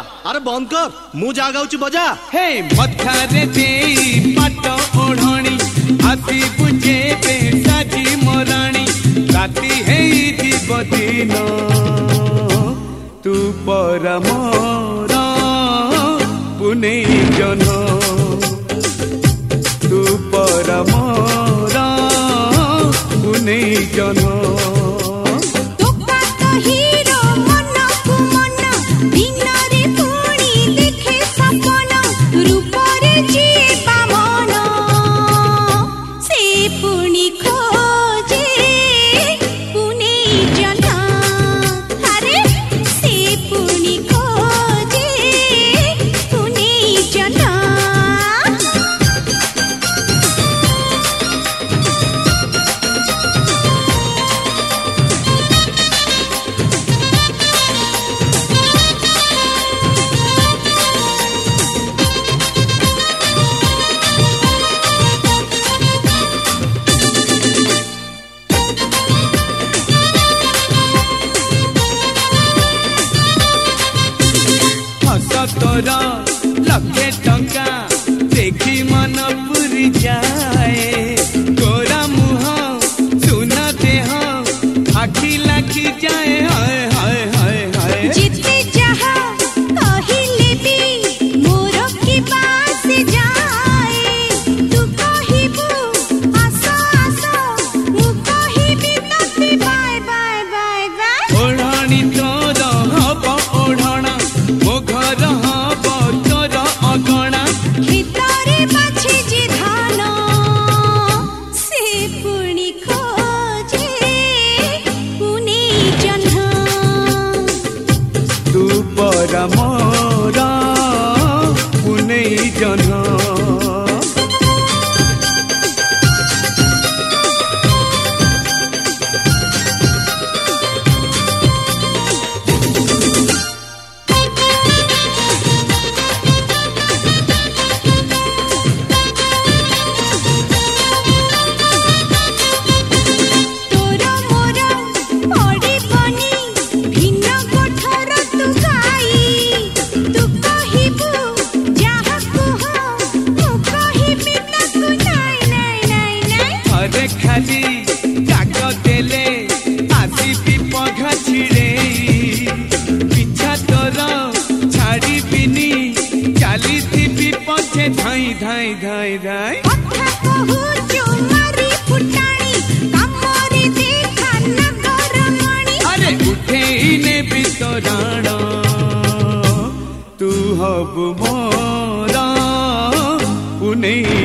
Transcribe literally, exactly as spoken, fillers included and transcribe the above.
अरे बंद कर मु जा गाउची बजा हे मथारे देई पाट ओढ़णी आसी बुझे पे साजी मोराणी राती हेई जीव दिन तू पर मोर पुने जन तू पर मोर पुने जन तोरा लक्षे टंका देखी मन पुरी जाए तोरा मुह सुना देह आखी लाखी जाए हाय हाय हाय हाय जिते जहा कहिले भी मोर की बात जाए तू कहिबू आसो आसो मु कहिबी तते बाय बाय बाय बाय ओढ़णी तोर हब ओढ़णा मो घर हब तोर अगणा ভিতরে বাছে যে ধান সে পুনি খোঁজে পুনি জহ্ন तू पर मोर पुने जन তোর মোর পড়ি বনি ভিন্ন কোঠর তু গাই তু কহিবু যাহা কুহ মু কহিবি তাকু নাই নাই নাই নাই अरे खाली जाग देले आसी पघा छिड़े पिछा तोर छाड़ी बिनी चाली थी पछे धाई धाई धाई धाई কথা কহুচু মারি ফুটানি কামরে দেখা নগর মণি अरे उठे ने बितराण तू हब मोरा पुने